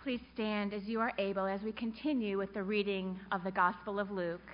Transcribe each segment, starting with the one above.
Please stand as you are able as we continue with the reading of the Gospel of Luke.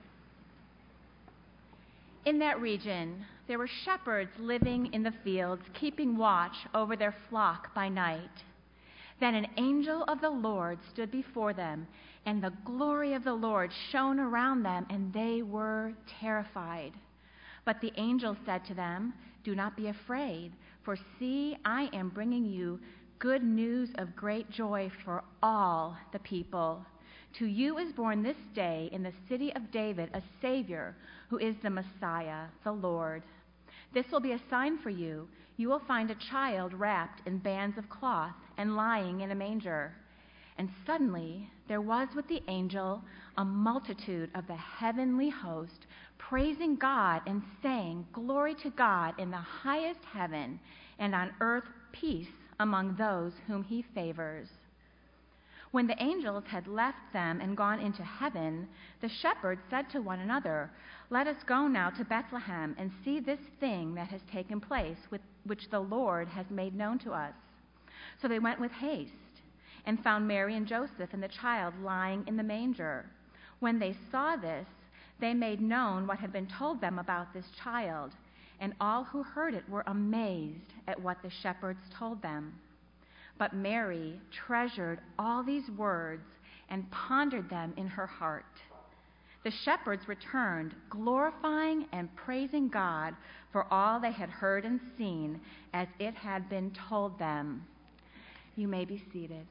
In that region, there were shepherds living in the fields, keeping watch over their flock by night. Then an angel of the Lord stood before them, and the glory of the Lord shone around them, and they were terrified. But the angel said to them, "Do not be afraid, for see, I am bringing you good news of great joy for all the people. To you is born this day in the city of David a Savior, who is the Messiah, the Lord. This will be a sign for you. You will find a child wrapped in bands of cloth and lying in a manger." And suddenly there was with the angel a multitude of the heavenly host, praising God and saying, "Glory to God in the highest heaven, and on earth peace among those whom he favors." When the angels had left them and gone into heaven, the shepherds said to one another, "Let us go now to Bethlehem and see this thing that has taken place, which the Lord has made known to us." So they went with haste and found Mary and Joseph and the child lying in the manger. When they saw this, they made known what had been told them about this child, and all who heard it were amazed at what the shepherds told them. But Mary treasured all these words and pondered them in her heart. The shepherds returned, glorifying and praising God for all they had heard and seen as it had been told them. You may be seated.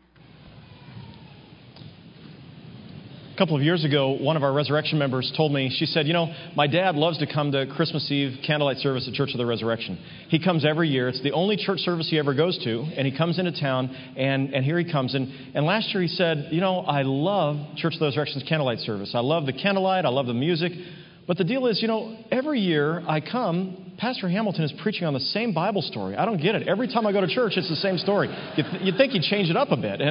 A couple of years ago, one of our resurrection members told me, she said, my dad loves to come to Christmas Eve candlelight service at Church of the Resurrection. He comes every year. It's the only church service he ever goes to, and he comes into town, and here he comes. And last year he said, I love Church of the Resurrection's candlelight service. I love the candlelight. I love the music. But the deal is, every year I come, Pastor Hamilton is preaching on the same Bible story. I don't get it. Every time I go to church, it's the same story. You'd think he'd change it up a bit.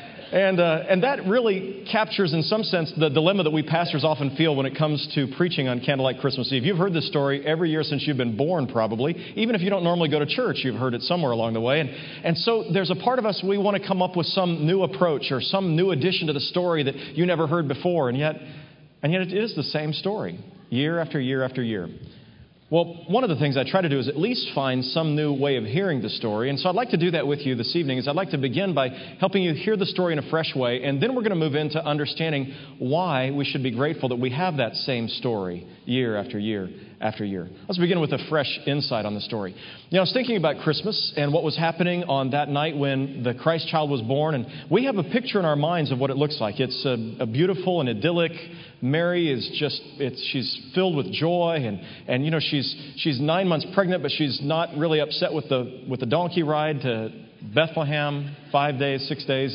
And that really captures, in some sense, the dilemma that we pastors often feel when it comes to preaching on Candlelight Christmas Eve. You've heard this story every year since you've been born, probably. Even if you don't normally go to church, you've heard it somewhere along the way. And so there's a part of us, we want to come up with some new approach or some new addition to the story that you never heard before. And yet it is the same story, year after year after year. Well, one of the things I try to do is at least find some new way of hearing the story. And so I'd like to do that with you this evening. I'd like to begin by helping you hear the story in a fresh way. And then we're going to move into understanding why we should be grateful that we have that same story year after year after year. Let's begin with a fresh insight on the story. I was thinking about Christmas and what was happening on that night when the Christ child was born. And we have a picture in our minds of what it looks like. It's a beautiful and idyllic. Mary is she's filled with joy, and she's 9 months pregnant, but she's not really upset with the donkey ride to Bethlehem, 5 days, 6 days.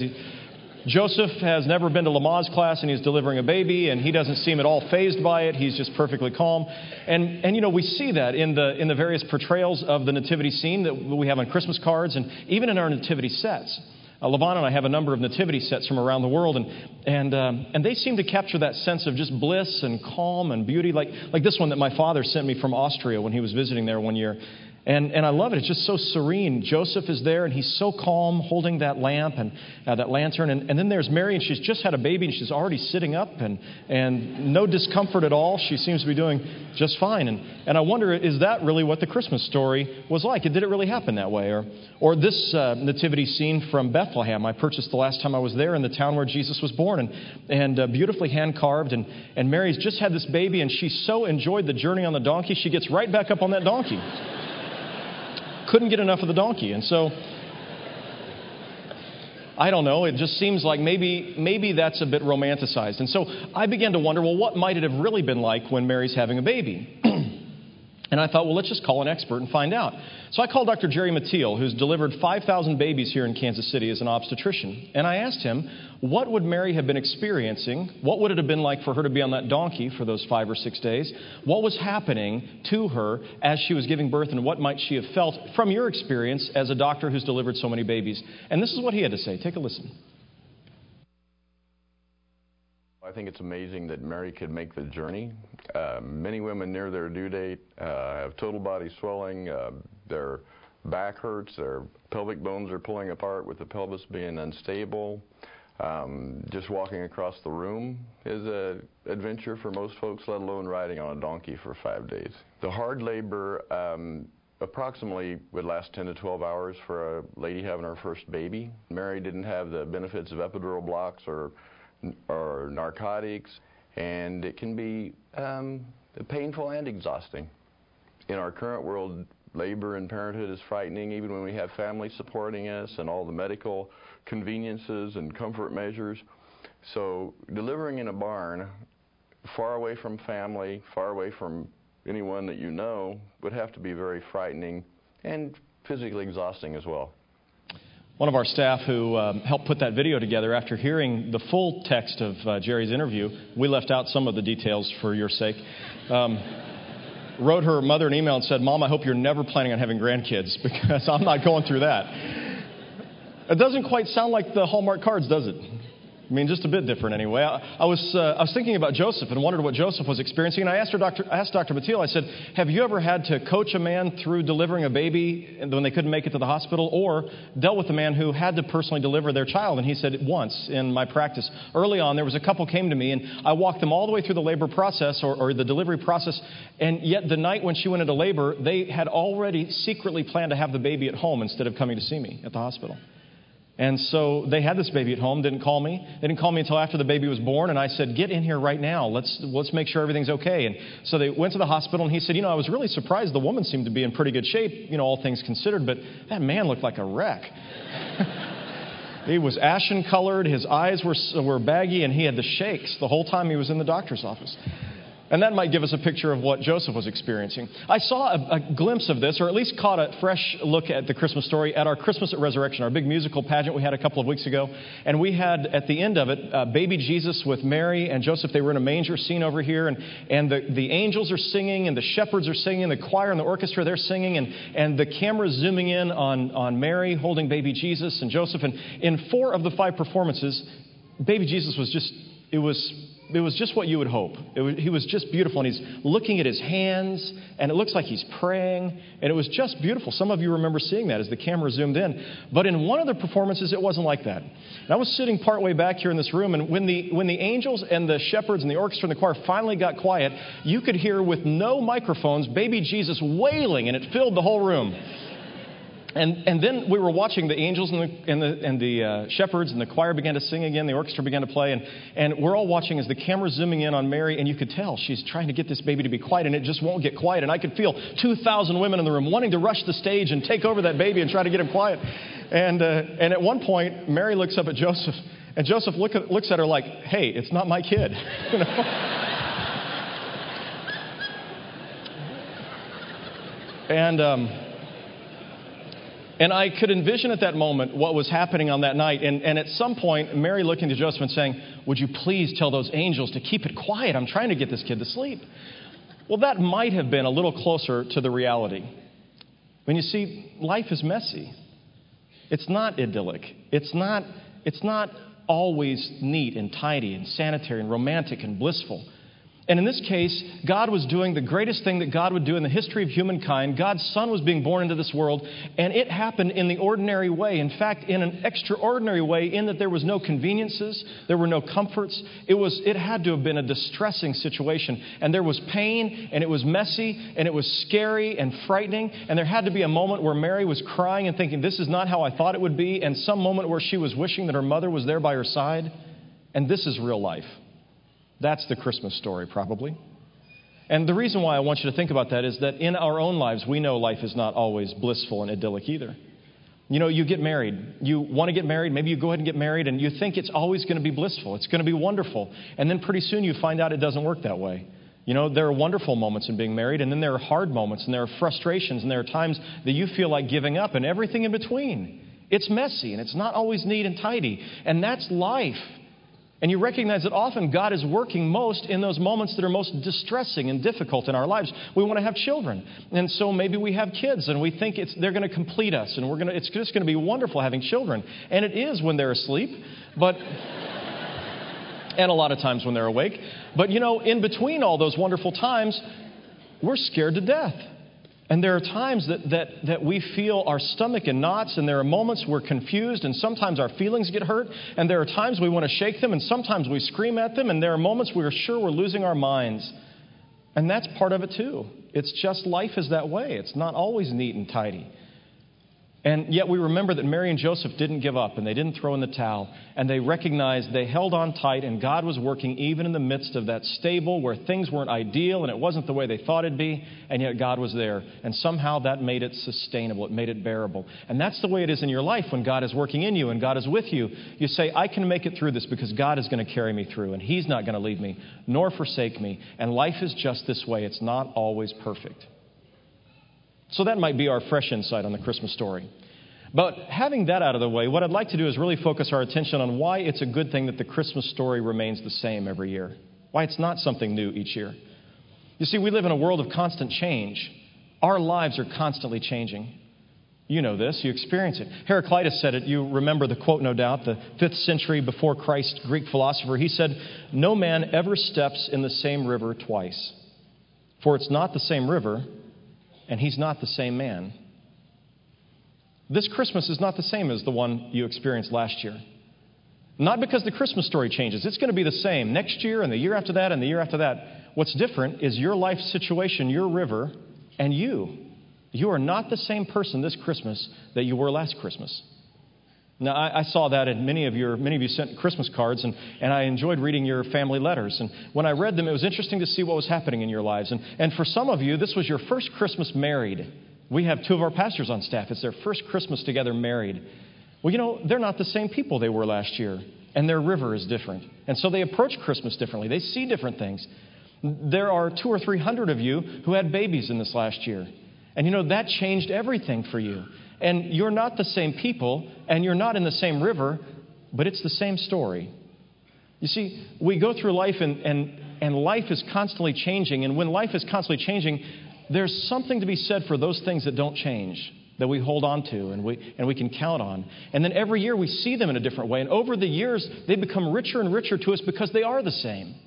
Joseph has never been to Lamaze class, and he's delivering a baby, and he doesn't seem at all fazed by it. He's just perfectly calm. And we see that in the various portrayals of the nativity scene that we have on Christmas cards, and even in our nativity sets. Levon and I have a number of nativity sets from around the world, and they seem to capture that sense of just bliss and calm and beauty, like this one that my father sent me from Austria when he was visiting there one year. And I love it. It's just so serene. Joseph is there, and he's so calm, holding that lamp and that lantern. And then there's Mary, and she's just had a baby, and she's already sitting up, and no discomfort at all. She seems to be doing just fine. And I wonder, is that really what the Christmas story was like? Did it really happen that way? Or this nativity scene from Bethlehem I purchased the last time I was there in the town where Jesus was born, and beautifully hand-carved. And Mary's just had this baby, and she so enjoyed the journey on the donkey, she gets right back up on that donkey. Couldn't get enough of the donkey. And so, I don't know, it just seems like maybe that's a bit romanticized. And so I began to wonder, well, what might it have really been like when Mary's having a baby? And I thought, well, let's just call an expert and find out. So I called Dr. Jerry Mathiel, who's delivered 5,000 babies here in Kansas City as an obstetrician. And I asked him, what would Mary have been experiencing? What would it have been like for her to be on that donkey for those 5 or 6 days? What was happening to her as she was giving birth, and what might she have felt from your experience as a doctor who's delivered so many babies? And this is what he had to say. Take a listen. I think it's amazing that Mary could make the journey. Many women near their due date have total body swelling. They're back hurts, their pelvic bones are pulling apart with the pelvis being unstable. Just walking across the room is an adventure for most folks, let alone riding on a donkey for 5 days. The hard labor approximately would last 10 to 12 hours for a lady having her first baby. Mary didn't have the benefits of epidural blocks or narcotics, and it can be painful and exhausting. In our current world, labor and parenthood is frightening, even when we have family supporting us and all the medical conveniences and comfort measures. So delivering in a barn, far away from family, far away from anyone that you know, would have to be very frightening and physically exhausting as well. One of our staff who helped put that video together, after hearing the full text of Jerry's interview, we left out some of the details for your sake, wrote her mother an email and said, "Mom, I hope you're never planning on having grandkids, because I'm not going through that." It doesn't quite sound like the Hallmark cards, does it? I mean, just a bit different anyway. I was thinking about Joseph and wondered what Joseph was experiencing. And I asked Dr. Mathiel, I said, have you ever had to coach a man through delivering a baby when they couldn't make it to the hospital, or dealt with a man who had to personally deliver their child? And he said, once in my practice. Early on, there was a couple came to me, and I walked them all the way through the labor process or the delivery process. And yet the night when she went into labor, they had already secretly planned to have the baby at home instead of coming to see me at the hospital. And so they had this baby at home, didn't call me. They didn't call me until after the baby was born, and I said, get in here right now. Let's make sure everything's okay. And so they went to the hospital, and he said, I was really surprised. The woman seemed to be in pretty good shape, all things considered, but that man looked like a wreck. He was ashen colored, his eyes were baggy, and he had the shakes the whole time he was in the doctor's office. And that might give us a picture of what Joseph was experiencing. I saw a glimpse of this, or at least caught a fresh look at the Christmas story at our Christmas at Resurrection, our big musical pageant we had a couple of weeks ago. And we had, at the end of it, baby Jesus with Mary and Joseph. They were in a manger scene over here. And the angels are singing, and the shepherds are singing, the choir and the orchestra, they're singing. And the camera's zooming in on Mary holding baby Jesus and Joseph. And in 4 of the 5 performances, baby Jesus was just, it was just what you would hope. He was just beautiful, and he's looking at his hands, and it looks like he's praying, and it was just beautiful. Some of you remember seeing that as the camera zoomed in. But in one of the performances, it wasn't like that. And I was sitting partway back here in this room, and when the angels and the shepherds and the orchestra and the choir finally got quiet, you could hear with no microphones baby Jesus wailing, and it filled the whole room. And then we were watching the angels and the shepherds, and the choir began to sing again, the orchestra began to play, and we're all watching as the camera's zooming in on Mary, and you could tell she's trying to get this baby to be quiet, and it just won't get quiet. And I could feel 2,000 women in the room wanting to rush the stage and take over that baby and try to get him quiet. And at one point, Mary looks up at Joseph, and Joseph looks at her like, hey, it's not my kid. And I could envision at that moment what was happening on that night. And at some point, Mary looking to Joseph and saying, would you please tell those angels to keep it quiet? I'm trying to get this kid to sleep. Well, that might have been a little closer to the reality. When you see, life is messy. It's not idyllic. It's not always neat and tidy and sanitary and romantic and blissful. And in this case, God was doing the greatest thing that God would do in the history of humankind. God's Son was being born into this world, and it happened in the ordinary way. In fact, in an extraordinary way, in that there was no conveniences, there were no comforts. It had to have been a distressing situation. And there was pain, and it was messy, and it was scary and frightening. And there had to be a moment where Mary was crying and thinking, this is not how I thought it would be. And some moment where she was wishing that her mother was there by her side. And this is real life. That's the Christmas story, probably. And the reason why I want you to think about that is that in our own lives, we know life is not always blissful and idyllic either. You get married. You want to get married. Maybe you go ahead and get married, and you think it's always going to be blissful. It's going to be wonderful. And then pretty soon you find out it doesn't work that way. There are wonderful moments in being married, and then there are hard moments, and there are frustrations, and there are times that you feel like giving up, and everything in between. It's messy, and it's not always neat and tidy. And that's life. And you recognize that often God is working most in those moments that are most distressing and difficult in our lives. We want to have children. And so maybe we have kids and we think they're going to complete us. And it's just going to be wonderful having children. And it is when they're asleep. And a lot of times when they're awake. But in between all those wonderful times, we're scared to death. And there are times that we feel our stomach in knots, and there are moments we're confused, and sometimes our feelings get hurt, and there are times we want to shake them, and sometimes we scream at them, and there are moments we're sure we're losing our minds. And that's part of it too. It's just life is that way. It's not always neat and tidy. And yet we remember that Mary and Joseph didn't give up, and they didn't throw in the towel, and they recognized they held on tight, and God was working even in the midst of that stable where things weren't ideal and it wasn't the way they thought it'd be, and yet God was there. And somehow that made it sustainable. It made it bearable. And that's the way it is in your life when God is working in you and God is with you. You say, I can make it through this because God is going to carry me through, and He's not going to leave me nor forsake me. And life is just this way. It's not always perfect. So that might be our fresh insight on the Christmas story. But having that out of the way, what I'd like to do is really focus our attention on why it's a good thing that the Christmas story remains the same every year. Why it's not something new each year. You see, we live in a world of constant change. Our lives are constantly changing. You know this. You experience it. Heraclitus said it. You remember the quote, no doubt, the 5th century before Christ Greek philosopher. He said, "No man ever steps in the same river twice. For it's not the same river, and he's not the same man." This Christmas is not the same as the one you experienced last year. Not because the Christmas story changes. It's going to be the same next year and the year after that and the year after that. What's different is your life situation, your river, and you. You are not the same person this Christmas that you were last Christmas. Now, I saw that in many of you sent Christmas cards, and I enjoyed reading your family letters. And when I read them, it was interesting to see what was happening in your lives. And for some of you, this was your first Christmas married. We have 2 of our pastors on staff. It's their first Christmas together married. Well, you know, they're not the same people they were last year, and their river is different. And so they approach Christmas differently. They see different things. There are 200 or 300 of you who had babies in this last year. And you know, that changed everything for you. And you're not the same people, and you're not in the same river, but it's the same story. You see, we go through life, and life is constantly changing. And when life is constantly changing, there's something to be said for those things that don't change, that we hold on to and we can count on. And then every year we see them in a different way. And over the years, they become richer and richer to us because they are the same.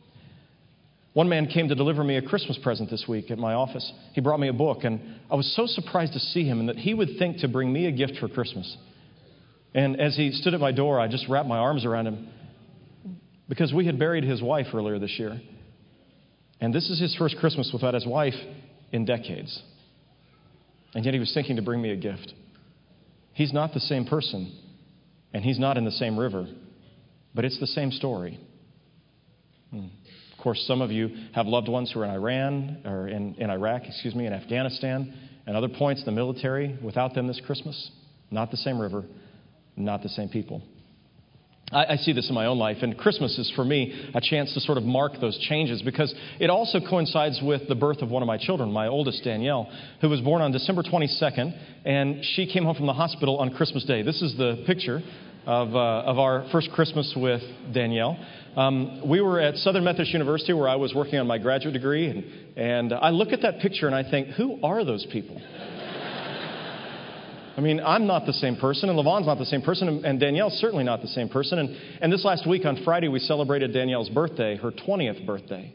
One man came to deliver me a Christmas present this week at my office. He brought me a book, and I was so surprised to see him and that he would think to bring me a gift for Christmas. And as he stood at my door, I just wrapped my arms around him because we had buried his wife earlier this year. And this is his first Christmas without his wife in decades. And yet he was thinking to bring me a gift. He's not the same person, and he's not in the same river, but it's the same story. Of course, some of you have loved ones who are in Iran, or in Iraq, in Afghanistan, and other points in the military. Without them this Christmas, not the same river, not the same people. I see this in my own life, and Christmas is for me a chance to sort of mark those changes because it also coincides with the birth of one of my children, my oldest, Danielle, who was born on December 22nd, and she came home from the hospital on Christmas Day. This is the picture of our first Christmas with Danielle. We were at Southern Methodist University where I was working on my graduate degree, and I look at that picture and I think, who are those people? I mean, I'm not the same person, and Levon's not the same person, and Danielle's certainly not the same person. And this last week on Friday, we celebrated Danielle's birthday, her 20th birthday.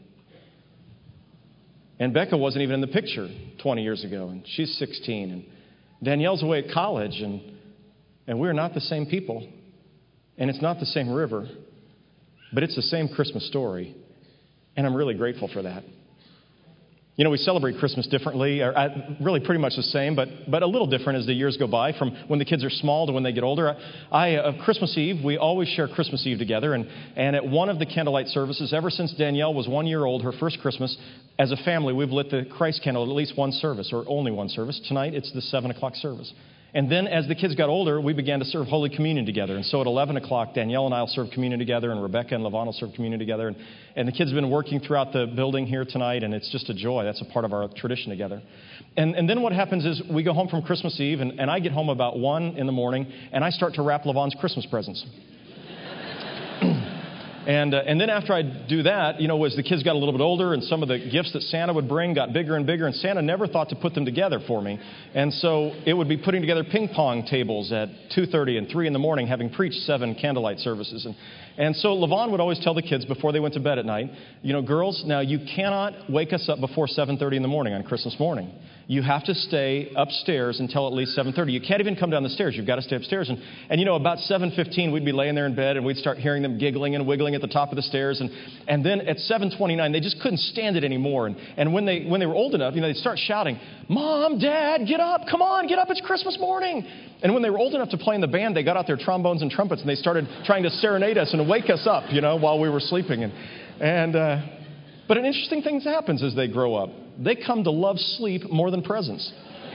And Becca wasn't even in the picture 20 years ago, and she's 16. And Danielle's away at college, and we're not the same people. And it's not the same river, but it's the same Christmas story. And I'm really grateful for that. You know, we celebrate Christmas differently, or really pretty much the same, but a little different as the years go by, from when the kids are small to when they get older. Christmas Eve, we always share Christmas Eve together, and at one of the candlelight services, ever since Danielle was 1 year old, her first Christmas, as a family, we've lit the Christ candle at least one service, or only one service. Tonight, it's the 7 o'clock service. And then as the kids got older, we began to serve Holy Communion together. And so at 11 o'clock, Danielle and I will serve communion together, and Rebecca and Levon will serve communion together. And the kids have been working throughout the building here tonight, and it's just a joy. That's a part of our tradition together. And then what happens is we go home from Christmas Eve, and I get home about 1 in the morning, and I start to wrap Levon's Christmas presents. And then after I'd do that, as the kids got a little bit older and some of the gifts that Santa would bring got bigger and bigger, and Santa never thought to put them together for me. And so it would be putting together ping pong tables at 2:30 and 3 in the morning, having preached 7 candlelight services. And so LaVon would always tell the kids before they went to bed at night, girls, now you cannot wake us up before 7:30 in the morning on Christmas morning. You have to stay upstairs until at least 7:30. You can't even come down the stairs. You've got to stay upstairs. And about 7:15, we'd be laying there in bed, and we'd start hearing them giggling and wiggling at the top of the stairs. And then at 7:29, they just couldn't stand it anymore. And when they were old enough, they'd start shouting, "Mom, Dad, get up. Come on, get up. It's Christmas morning." And when they were old enough to play in the band, they got out their trombones and trumpets, and they started trying to serenade us and wake us up, while we were sleeping. But an interesting thing happens as they grow up. They come to love sleep more than presents.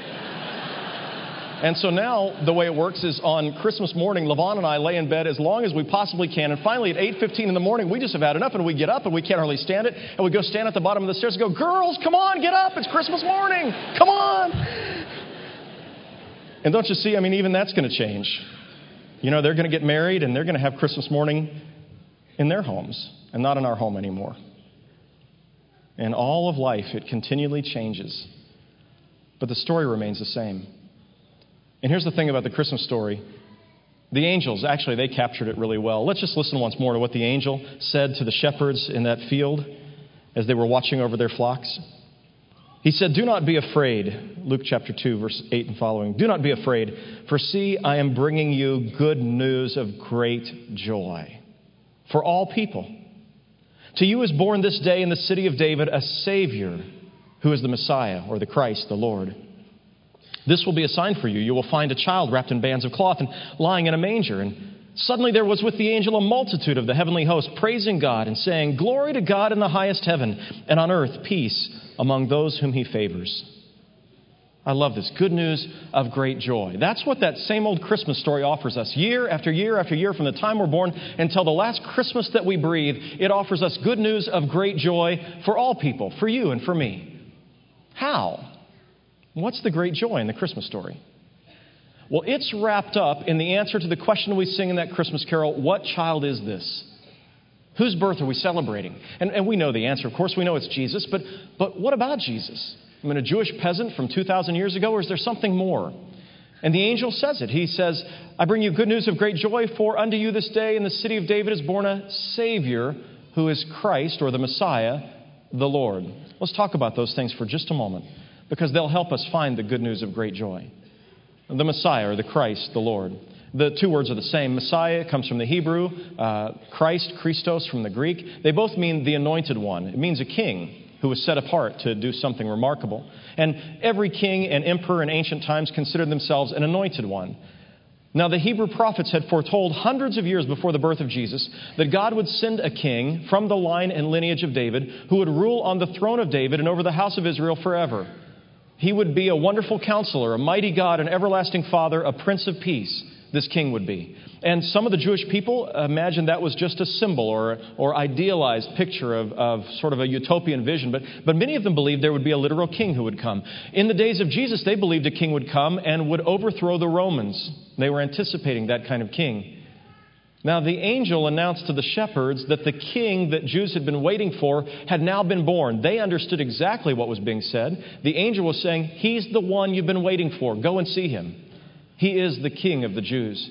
And so now the way it works is on Christmas morning, LaVon and I lay in bed as long as we possibly can. And finally at 8:15 in the morning, we just have had enough, and we get up and we can't hardly stand it. And we go stand at the bottom of the stairs and go, "Girls, come on, get up. It's Christmas morning. Come on." And don't you see, even that's going to change. They're going to get married and they're going to have Christmas morning in their homes and not in our home anymore. And all of life, it continually changes. But the story remains the same. And here's the thing about the Christmas story. The angels, actually, they captured it really well. Let's just listen once more to what the angel said to the shepherds in that field as they were watching over their flocks. He said, "Do not be afraid." Luke chapter 2, verse 8 and following. "Do not be afraid, for see, I am bringing you good news of great joy for all people. To you is born this day in the city of David a Savior, who is the Messiah," or the Christ, the Lord. "This will be a sign for you. You will find a child wrapped in bands of cloth and lying in a manger." And suddenly there was with the angel a multitude of the heavenly host, praising God and saying, "Glory to God in the highest heaven, and on earth peace among those whom he favors." I love this. Good news of great joy. That's what that same old Christmas story offers us. Year after year after year, from the time we're born until the last Christmas that we breathe, it offers us good news of great joy for all people, for you and for me. How? What's the great joy in the Christmas story? Well, it's wrapped up in the answer to the question we sing in that Christmas carol, what child is this? Whose birth are we celebrating? And we know the answer. Of course, we know it's Jesus, but what about Jesus? A Jewish peasant from 2,000 years ago, or is there something more? And the angel says it. He says, "I bring you good news of great joy, for unto you this day in the city of David is born a Savior, who is Christ," or the Messiah, the Lord. Let's talk about those things for just a moment, because they'll help us find the good news of great joy. The Messiah, or the Christ, the Lord. The two words are the same. Messiah comes from the Hebrew, Christ, Christos from the Greek. They both mean the anointed one. It means a king who was set apart to do something remarkable. And every king and emperor in ancient times considered themselves an anointed one. Now, the Hebrew prophets had foretold hundreds of years before the birth of Jesus that God would send a king from the line and lineage of David who would rule on the throne of David and over the house of Israel forever. He would be a wonderful counselor, a mighty God, an everlasting Father, a Prince of Peace. This king would be. And some of the Jewish people imagined that was just a symbol or idealized picture of sort of a utopian vision. But many of them believed there would be a literal king who would come. In the days of Jesus, they believed a king would come and would overthrow the Romans. They were anticipating that kind of king. Now, the angel announced to the shepherds that the king that Jews had been waiting for had now been born. They understood exactly what was being said. The angel was saying, "He's the one you've been waiting for. Go and see him. He is the King of the Jews."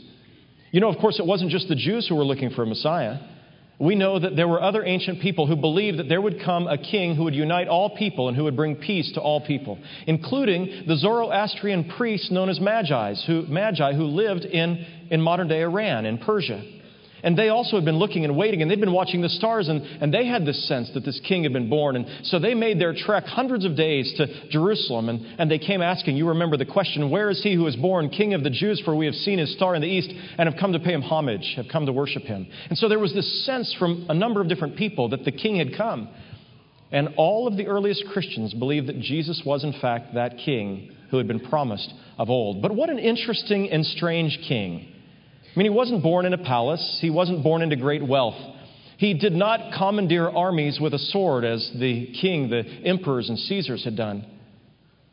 Of course, it wasn't just the Jews who were looking for a Messiah. We know that there were other ancient people who believed that there would come a king who would unite all people and who would bring peace to all people, including the Zoroastrian priests known as Magi who lived in modern-day Iran, in Persia. And they also had been looking and waiting, and they'd been watching the stars, and they had this sense that this king had been born. And so they made their trek hundreds of days to Jerusalem, and they came asking, you remember the question, "Where is he who is born, King of the Jews? For we have seen his star in the east and have come to pay him homage, have come to worship him." And so there was this sense from a number of different people that the king had come. And all of the earliest Christians believed that Jesus was, in fact, that king who had been promised of old. But what an interesting and strange king. He wasn't born in a palace. He wasn't born into great wealth. He did not commandeer armies with a sword as the king, the emperors and Caesars had done.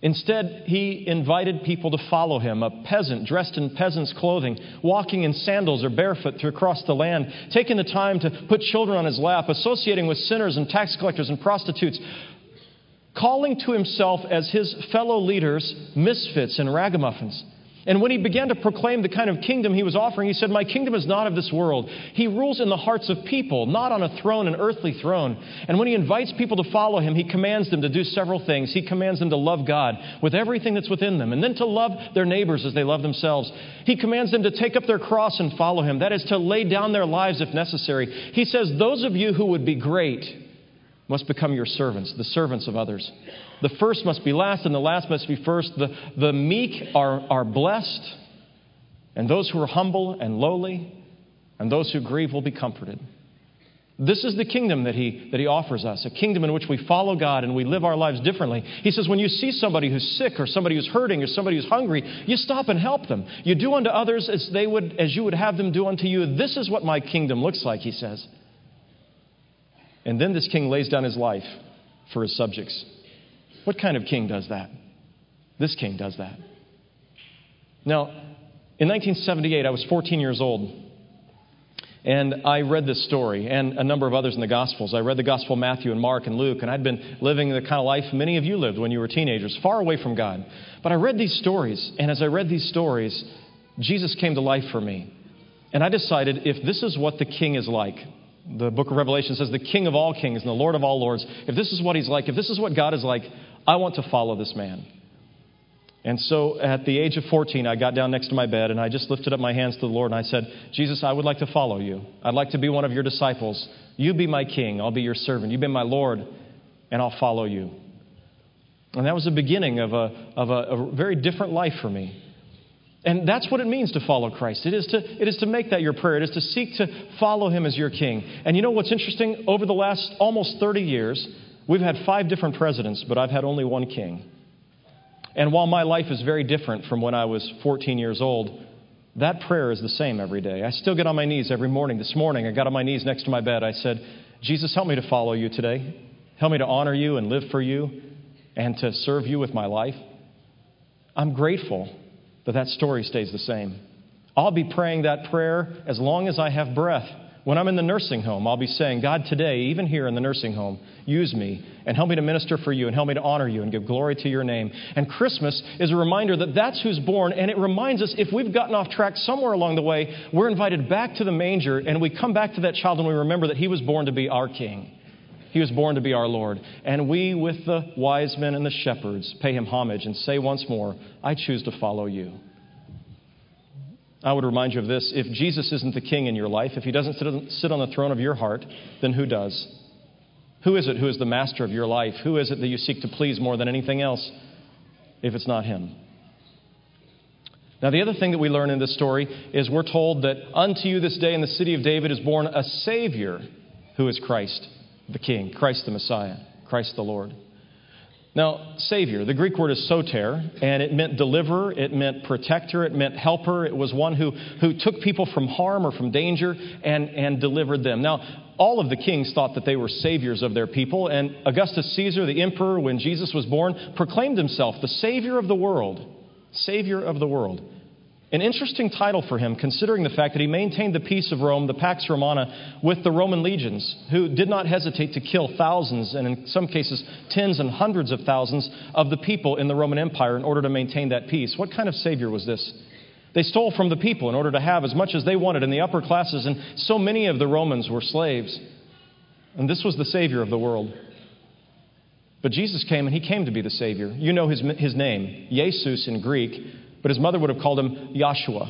Instead, he invited people to follow him, a peasant dressed in peasant's clothing, walking in sandals or barefoot across the land, taking the time to put children on his lap, associating with sinners and tax collectors and prostitutes, calling to himself as his fellow leaders misfits and ragamuffins. And when he began to proclaim the kind of kingdom he was offering, he said, "My kingdom is not of this world." He rules in the hearts of people, not on a throne, an earthly throne. And when he invites people to follow him, he commands them to do several things. He commands them to love God with everything that's within them, and then to love their neighbors as they love themselves. He commands them to take up their cross and follow him. That is, to lay down their lives if necessary. He says, "Those of you who would be great must become your servants, the servants of others. The first must be last, and the last must be first. The meek are blessed, and those who are humble and lowly, and those who grieve will be comforted." This is the kingdom that he offers us, a kingdom in which we follow God and we live our lives differently. He says, when you see somebody who's sick or somebody who's hurting or somebody who's hungry, you stop and help them. You do unto others as you would have them do unto you. This is what my kingdom looks like, he says. And then this king lays down his life for his subjects. What kind of king does that? This king does that. Now, in 1978, I was 14 years old. And I read this story and a number of others in the Gospels. I read the Gospel of Matthew and Mark and Luke. And I'd been living the kind of life many of you lived when you were teenagers, far away from God. But I read these stories. And as I read these stories, Jesus came to life for me. And I decided, if this is what the king is like, the book of Revelation says the King of all kings and the Lord of all lords. If this is what he's like, if this is what God is like, I want to follow this man. And so at the age of 14, I got down next to my bed and I just lifted up my hands to the Lord and I said, "Jesus, I would like to follow you. I'd like to be one of your disciples. You be my king. I'll be your servant. You be my Lord, and I'll follow you." And that was the beginning of a very different life for me. And that's what it means to follow Christ. It is to make that your prayer. It is to seek to follow him as your king. And you know what's interesting? Over the last almost 30 years, we've had 5 different presidents, but I've had only one king. And while my life is very different from when I was 14 years old, that prayer is the same every day. I still get on my knees every morning. This morning, I got on my knees next to my bed. I said, "Jesus, help me to follow you today. Help me to honor you and live for you and to serve you with my life." I'm grateful that story stays the same. I'll be praying that prayer as long as I have breath. When I'm in the nursing home, I'll be saying, "God, today, even here in the nursing home, use me and help me to minister for you and help me to honor you and give glory to your name." And Christmas is a reminder that that's who's born. And it reminds us, if we've gotten off track somewhere along the way, we're invited back to the manger and we come back to that child and we remember that he was born to be our king. He was born to be our Lord. And we, with the wise men and the shepherds, pay him homage and say once more, "I choose to follow you." I would remind you of this. If Jesus isn't the king in your life, if he doesn't sit on the throne of your heart, then who does? Who is it who is the master of your life? Who is it that you seek to please more than anything else if it's not him? Now, the other thing that we learn in this story is we're told that unto you this day in the city of David is born a Savior who is Christ the King, Christ the Messiah, Christ the Lord. Now, Savior, the Greek word is soter, and it meant deliverer, it meant protector, it meant helper. It was one who took people from harm or from danger and delivered them. Now, all of the kings thought that they were saviors of their people, and Augustus Caesar, the emperor, when Jesus was born, proclaimed himself the Savior of the world. Savior of the world. An interesting title for him, considering the fact that he maintained the peace of Rome, the Pax Romana, with the Roman legions, who did not hesitate to kill thousands, and in some cases tens and hundreds of thousands of the people in the Roman Empire in order to maintain that peace. What kind of savior was this? They stole from the people in order to have as much as they wanted in the upper classes, and so many of the Romans were slaves. And this was the Savior of the world. But Jesus came, and he came to be the Savior. You know his name, Jesus in Greek, but his mother would have called him Joshua.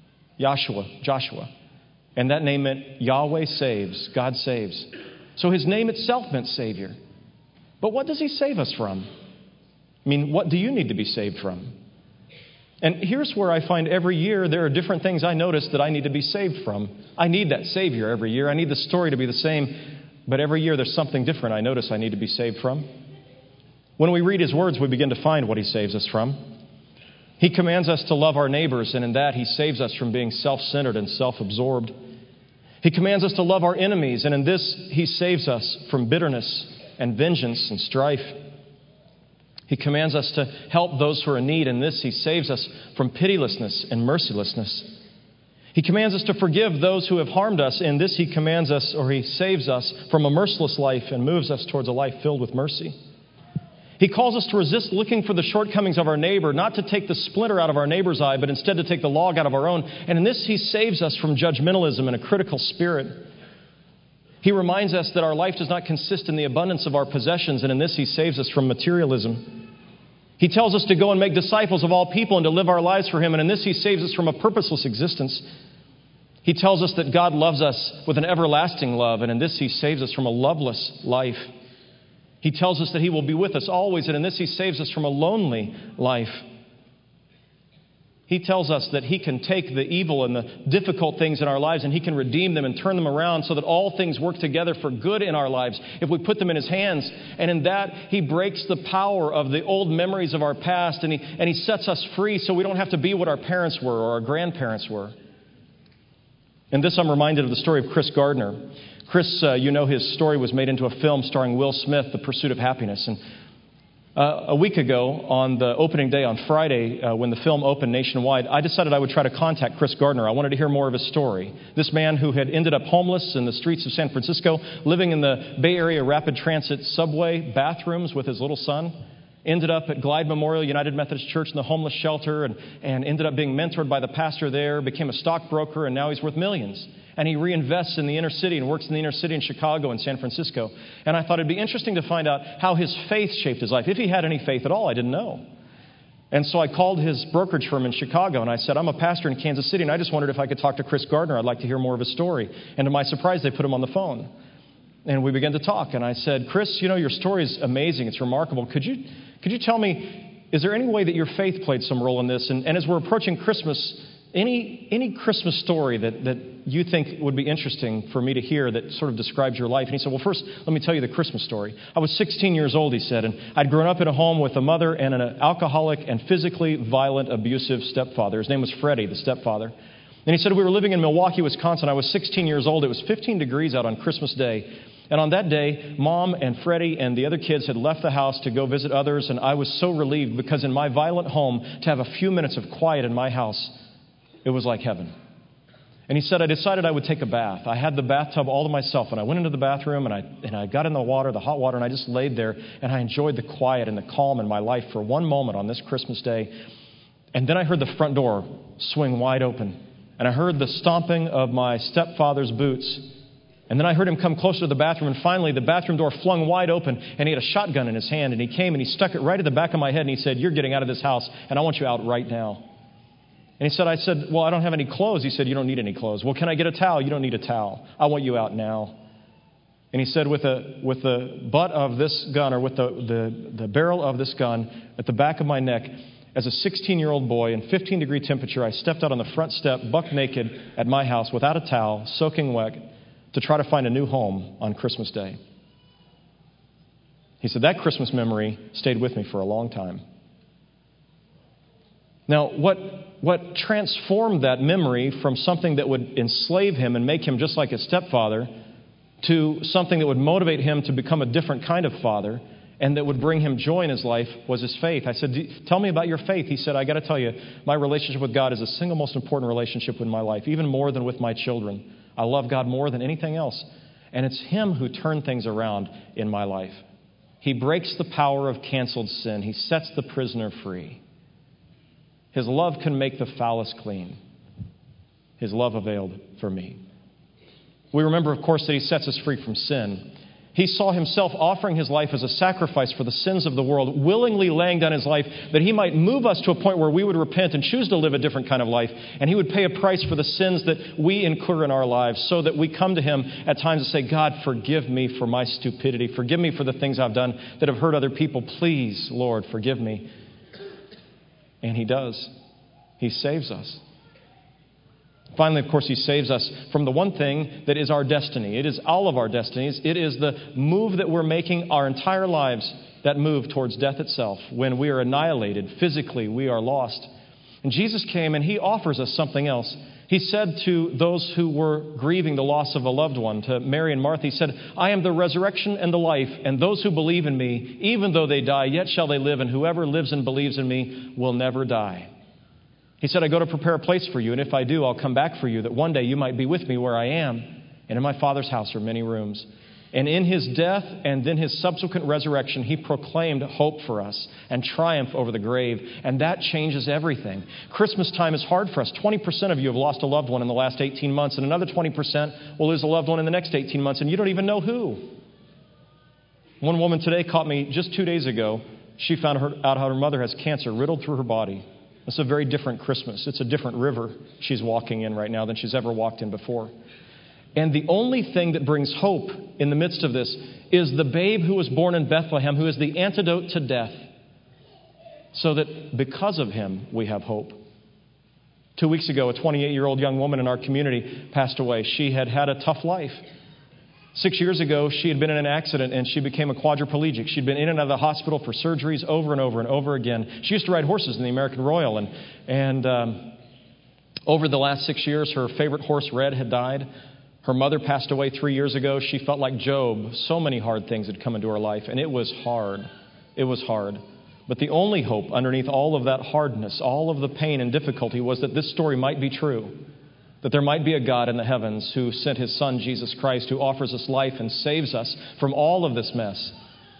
And that name meant Yahweh saves, God saves. So his name itself meant Savior. But what does he save us from? I mean, what do you need to be saved from? And here's where I find every year there are different things I notice that I need to be saved from. I need that Savior every year. I need the story to be the same. But every year there's something different I notice I need to be saved from. When we read his words, we begin to find what he saves us from. He commands us to love our neighbors, and in that he saves us from being self-centered and self-absorbed. He commands us to love our enemies, and in this he saves us from bitterness and vengeance and strife. He commands us to help those who are in need. In this, He saves us from pitilessness and mercilessness. He commands us to forgive those who have harmed us. In this, He commands us, or He saves us from a merciless life and moves us towards a life filled with mercy. He calls us to resist looking for the shortcomings of our neighbor, not to take the splinter out of our neighbor's eye, but instead to take the log out of our own. And in this, He saves us from judgmentalism and a critical spirit. He reminds us that our life does not consist in the abundance of our possessions, and in this, He saves us from materialism. He tells us to go and make disciples of all people and to live our lives for Him, and in this, He saves us from a purposeless existence. He tells us that God loves us with an everlasting love, and in this, He saves us from a loveless life. He tells us that He will be with us always, and in this, He saves us from a lonely life. He tells us that He can take the evil and the difficult things in our lives and He can redeem them and turn them around so that all things work together for good in our lives if we put them in His hands. And in that, He breaks the power of the old memories of our past and He sets us free so we don't have to be what our parents were or our grandparents were. In this, I'm reminded of the story of Chris Gardner. Chris, you know, his story was made into a film starring Will Smith, The Pursuit of Happiness. And a week ago, on the opening day, on Friday, when the film opened nationwide, I decided I would try to contact Chris Gardner. I wanted to hear more of his story. This man who had ended up homeless in the streets of San Francisco, living in the Bay Area rapid transit subway bathrooms with his little son, ended up at Glide Memorial United Methodist Church in the homeless shelter and ended up being mentored by the pastor there, became a stockbroker, and now he's worth millions. And he reinvests in the inner city and works in the inner city in Chicago and San Francisco. And I thought it'd be interesting to find out how his faith shaped his life. If he had any faith at all, I didn't know. And so I called his brokerage firm in Chicago and I said, I'm a pastor in Kansas City and I just wondered if I could talk to Chris Gardner. I'd like to hear more of his story. And to my surprise, they put him on the phone. And we began to talk. And I said, Chris, you know, your story is amazing. It's remarkable. Could you tell me, is there any way that your faith played some role in this? And as we're approaching Christmas, any Christmas story that you think would be interesting for me to hear that sort of describes your life? And he said, well, first, let me tell you the Christmas story. I was 16 years old, he said, and I'd grown up in a home with a mother and an alcoholic and physically violent, abusive stepfather. His name was Freddie, the stepfather. And he said, we were living in Milwaukee, Wisconsin. I was 16 years old. It was 15 degrees out on Christmas Day. And on that day, Mom and Freddie and the other kids had left the house to go visit others, and I was so relieved because in my violent home, to have a few minutes of quiet in my house, it was like heaven. And he said, I decided I would take a bath. I had the bathtub all to myself, and I went into the bathroom, and I got in the water, the hot water, and I just laid there, and I enjoyed the quiet and the calm in my life for one moment on this Christmas day. And then I heard the front door swing wide open, and I heard the stomping of my stepfather's boots. And then I heard him come closer to the bathroom, and finally the bathroom door flung wide open, and he had a shotgun in his hand, and he came and he stuck it right at the back of my head, and he said, you're getting out of this house, and I want you out right now. And I said, well, I don't have any clothes. He said, you don't need any clothes. Well, can I get a towel? You don't need a towel. I want you out now. And he said, with the butt of this gun, or with the barrel of this gun at the back of my neck, as a 16-year-old boy in 15-degree temperature, I stepped out on the front step, buck naked, at my house without a towel, soaking wet, to try to find a new home on Christmas Day. He said, that Christmas memory stayed with me for a long time. Now, what transformed that memory from something that would enslave him and make him just like his stepfather to something that would motivate him to become a different kind of father and that would bring him joy in his life was his faith. I said, tell me about your faith. He said, I got to tell you, my relationship with God is the single most important relationship in my life, even more than with my children. I love God more than anything else. And it's Him who turned things around in my life. He breaks the power of canceled sin. He sets the prisoner free. His love can make the foulest clean. His love availed for me. We remember, of course, that He sets us free from sin. He saw Himself offering His life as a sacrifice for the sins of the world, willingly laying down His life that He might move us to a point where we would repent and choose to live a different kind of life. And He would pay a price for the sins that we incur in our lives so that we come to Him at times and say, God, forgive me for my stupidity. Forgive me for the things I've done that have hurt other people. Please, Lord, forgive me. And He does. He saves us. Finally, of course, He saves us from the one thing that is our destiny. It is all of our destinies. It is the move that we're making our entire lives, that move towards death itself. When we are annihilated physically, we are lost. And Jesus came and He offers us something else. He said to those who were grieving the loss of a loved one, to Mary and Martha, he said, I am the resurrection and the life, and those who believe in me, even though they die, yet shall they live, and whoever lives and believes in me will never die. He said, I go to prepare a place for you, and if I do, I'll come back for you, that one day you might be with me where I am. And in my Father's house are many rooms. And in his death and then his subsequent resurrection, he proclaimed hope for us and triumph over the grave. And that changes everything. Christmas time is hard for us. 20% of you have lost a loved one in the last 18 months, and another 20% will lose a loved one in the next 18 months, and you don't even know who. One woman today caught me just 2 days ago. She found out how her mother has cancer riddled through her body. It's a very different Christmas. It's a different river she's walking in right now than she's ever walked in before. And the only thing that brings hope in the midst of this is the babe who was born in Bethlehem, who is the antidote to death, so that because of him, we have hope. 2 weeks ago, a 28-year-old young woman in our community passed away. She had had a tough life. 6 years ago, she had been in an accident and she became a quadriplegic. She'd been in and out of the hospital for surgeries over and over and over again. She used to ride horses in the American Royal, and over the last 6 years, her favorite horse, Red, had died. Her mother passed away 3 years ago. She felt like Job. So many hard things had come into her life, and it was hard. It was hard. But the only hope underneath all of that hardness, all of the pain and difficulty, was that this story might be true. That there might be a God in the heavens who sent his Son, Jesus Christ, who offers us life and saves us from all of this mess.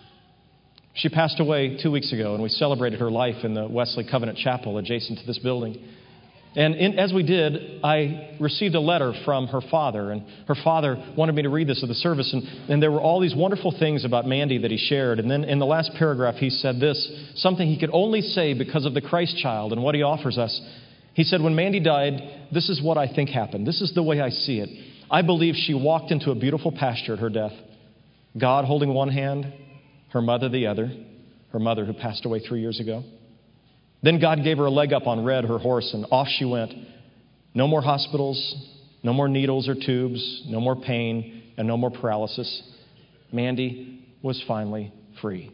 She passed away 2 weeks ago, and we celebrated her life in the Wesley Covenant Chapel adjacent to this building. And as we did, I received a letter from her father, and her father wanted me to read this at the service, and there were all these wonderful things about Mandy that he shared. And then in the last paragraph, he said this, something he could only say because of the Christ child and what he offers us. He said, when Mandy died, this is what I think happened. This is the way I see it. I believe she walked into a beautiful pasture at her death. God holding one hand, her mother the other, her mother who passed away 3 years ago. Then God gave her a leg up on Red, her horse, and off she went. No more hospitals, no more needles or tubes, no more pain, and no more paralysis. Mandy was finally free.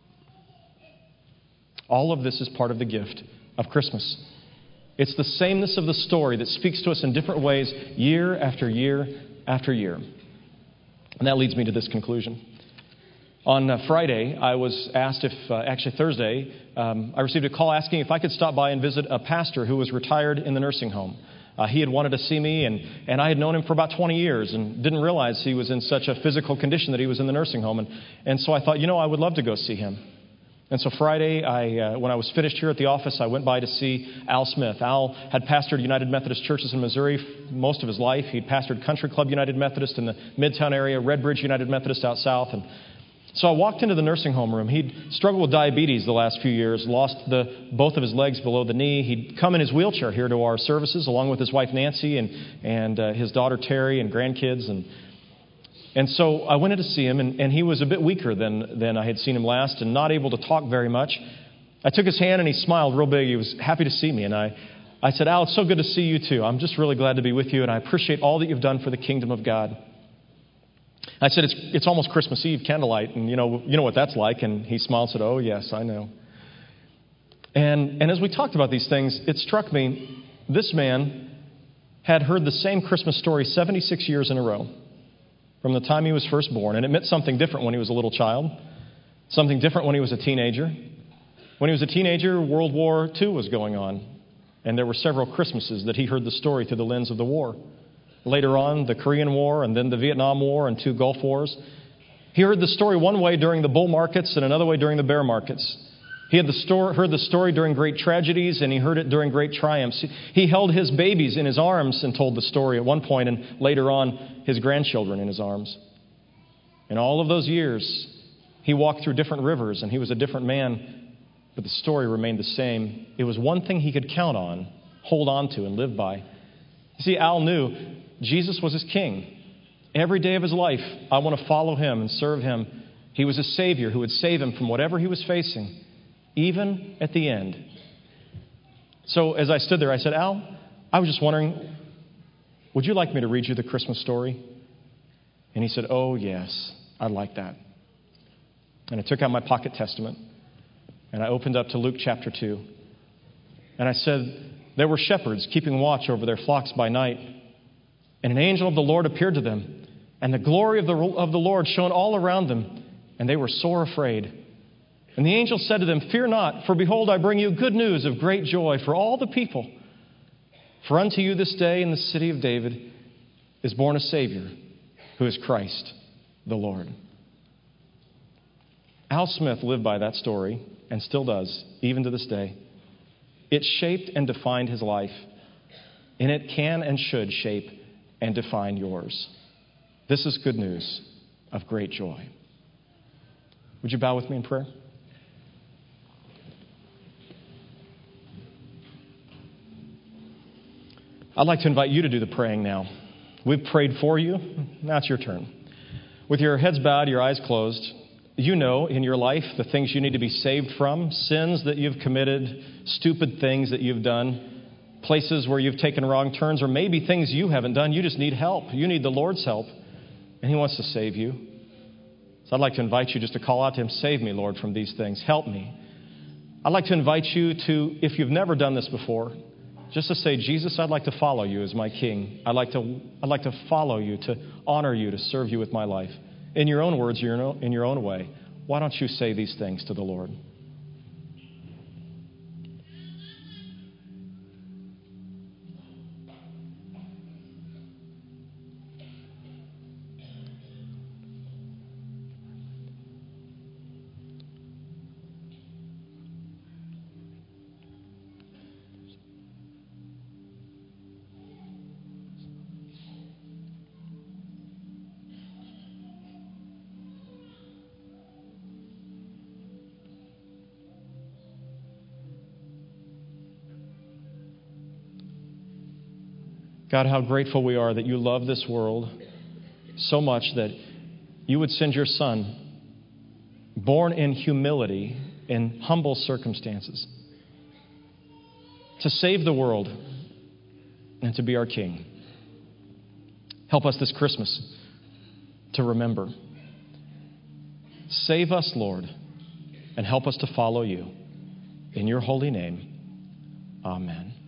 All of this is part of the gift of Christmas. It's the sameness of the story that speaks to us in different ways year after year after year. And that leads me to this conclusion. On Friday, I was asked actually Thursday, I received a call asking if I could stop by and visit a pastor who was retired in the nursing home. He had wanted to see me, and I had known him for about 20 years and didn't realize he was in such a physical condition that he was in the nursing home. And so I thought, I would love to go see him. And so Friday, when I was finished here at the office, I went by to see Al Smith. Al had pastored United Methodist churches in Missouri most of his life. He'd pastored Country Club United Methodist in the Midtown area, Red Bridge United Methodist out south, and so I walked into the nursing home room. He'd struggled with diabetes the last few years, lost both of his legs below the knee. He'd come in his wheelchair here to our services, along with his wife Nancy and his daughter Terry and grandkids. And so I went in to see him, and he was a bit weaker than I had seen him last and not able to talk very much. I took his hand, and he smiled real big. He was happy to see me. And I said, Al, it's so good to see you too. I'm just really glad to be with you, and I appreciate all that you've done for the kingdom of God. I said, it's almost Christmas Eve, candlelight, and you know what that's like. And he smiled and said, oh, yes, I know. And as we talked about these things, it struck me, this man had heard the same Christmas story 76 years in a row from the time he was first born. And it meant something different when he was a little child, something different when he was a teenager. When he was a teenager, World War II was going on, and there were several Christmases that he heard the story through the lens of the war. Later on, the Korean War, and then the Vietnam War, and 2 Gulf Wars. He heard the story one way during the bull markets and another way during the bear markets. He had heard the story during great tragedies, and he heard it during great triumphs. He held his babies in his arms and told the story at one point, and later on, his grandchildren in his arms. In all of those years, he walked through different rivers, and he was a different man, but the story remained the same. It was one thing he could count on, hold on to, and live by. You see, Al knew Jesus was his king. Every day of his life, I want to follow him and serve him. He was a Savior who would save him from whatever he was facing, even at the end. So as I stood there, I said, Al, I was just wondering, would you like me to read you the Christmas story? And he said, oh, yes, I'd like that. And I took out my pocket testament, and I opened up to Luke chapter 2. And I said, There were shepherds keeping watch over their flocks by night. And an angel of the Lord appeared to them, and the glory of the Lord shone all around them, and they were sore afraid. And the angel said to them, "Fear not, for behold, I bring you good news of great joy for all the people. For unto you this day in the city of David is born a Savior, who is Christ the Lord." Al Smith lived by that story, and still does, even to this day. It shaped and defined his life, and it can and should shape and define yours. This is good news of great joy. Would you bow with me in prayer? I'd like to invite you to do the praying now. We've prayed for you. Now it's your turn. With your heads bowed, your eyes closed, you know in your life the things you need to be saved from, sins that you've committed, stupid things that you've done, places where you've taken wrong turns, or maybe things you haven't done. You just need help. You need the Lord's help, and He wants to save you. So I'd like to invite you just to call out to Him, "Save me, Lord, from these things. Help me." I'd like to invite you to, if you've never done this before, just to say, "Jesus, I'd like to follow you as my King. I'd like to follow you, to honor you, to serve you with my life." In your own words, in your own way, why don't you say these things to the Lord? God, how grateful we are that you love this world so much that you would send your Son, born in humility, in humble circumstances, to save the world and to be our King. Help us this Christmas to remember. Save us, Lord, and help us to follow you. In your holy name, amen.